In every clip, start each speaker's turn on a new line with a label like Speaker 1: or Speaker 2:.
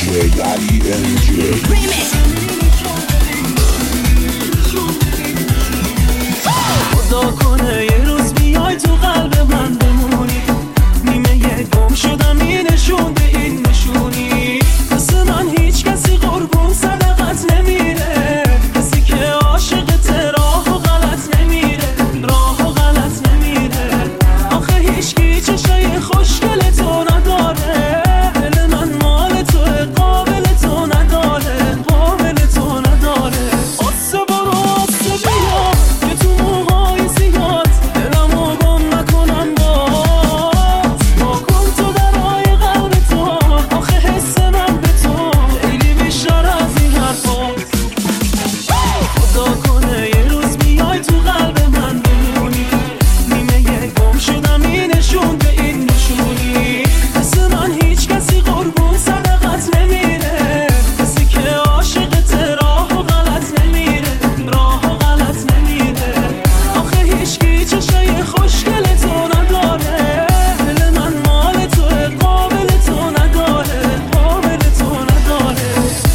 Speaker 1: خدا کنه یه روز بیای تو قلب من بمونی، نیمه گم شدم این نشون به این نشونی. مثل من هیچ کسی قربون صدقت نمیره، کسی که عاشقت راه و غلط نمیره، راه و غلط نمیره. آخه هیچکی چشای خوشگل تو نداره، دل من مال توه قابل تو نداره، قابل تو نداره. آسه برو آسه بیا که تو موهای زیاد دلمو گم نکنم باز. با کن تو درای قلب تو، آخه حس من به تو خیلی بیشتر از این حرفاست. خدا کنه یه روز بیای تو قلب من بمونی، نیمه گم شدم این نشون به این نشونی. مثل من هیچ کسی قربون صدقت نمیره، کسی که عاشقت راه و غلط نمیره، راه و غلط نمیره. آخه هیچکی چشای خوشگل تو نداره، دل من مال توه قابل تو نداره، قابل تو نداره.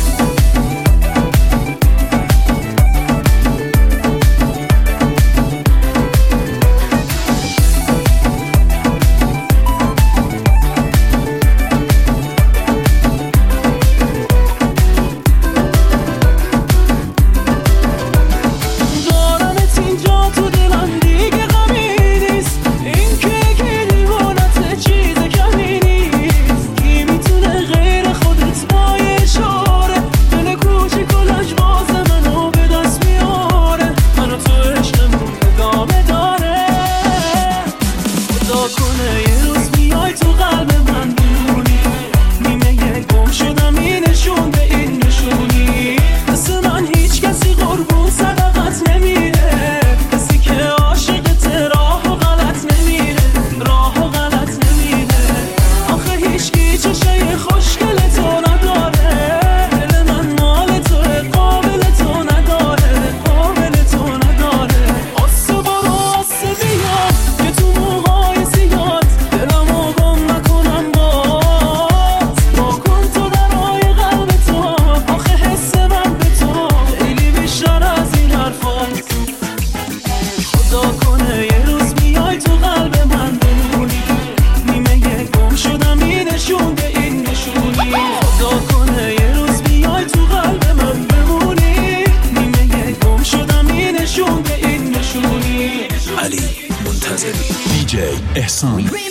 Speaker 1: دارمت اینجا تو دلم دیگه غمی نیست، این که یکی دیوانت چیز کمی نیست. کی میتونه غیر خودت با یه اشاره دل کوچیک و لجباز منو به دست میاره، منو تو عشقمون ادامه داره. خدا کنه یه روز بیای تو قلب من بمونی، نیمه گم شدم این نشون به این نشونی. مثل من هیچ کسی قربون صدقت نمیره، کسی که عاشقت راه و غلط نمیره، راه و غلط نمیره. آخه هیچکی چشای خوشگل تو نداره، دل من مال توه قابل تو نداره، قابل تو نداره. آسه برو آسه بیا که تو موهای زیاد دلمو گم نکنم باز. با کن تو درای قلب تو، آخه حس من به تو خیلی بیشتر از این حرفاست. خدا کنه یه روز بیای تو قلب من بمونی، نیمه گم شدم این نشون به این نشونی. خدا کنه یه روز بیای تو قلب من بمونی، نیمه گم شدم این نشون به این نشونی.
Speaker 2: علی منتظری، دیجی احسان.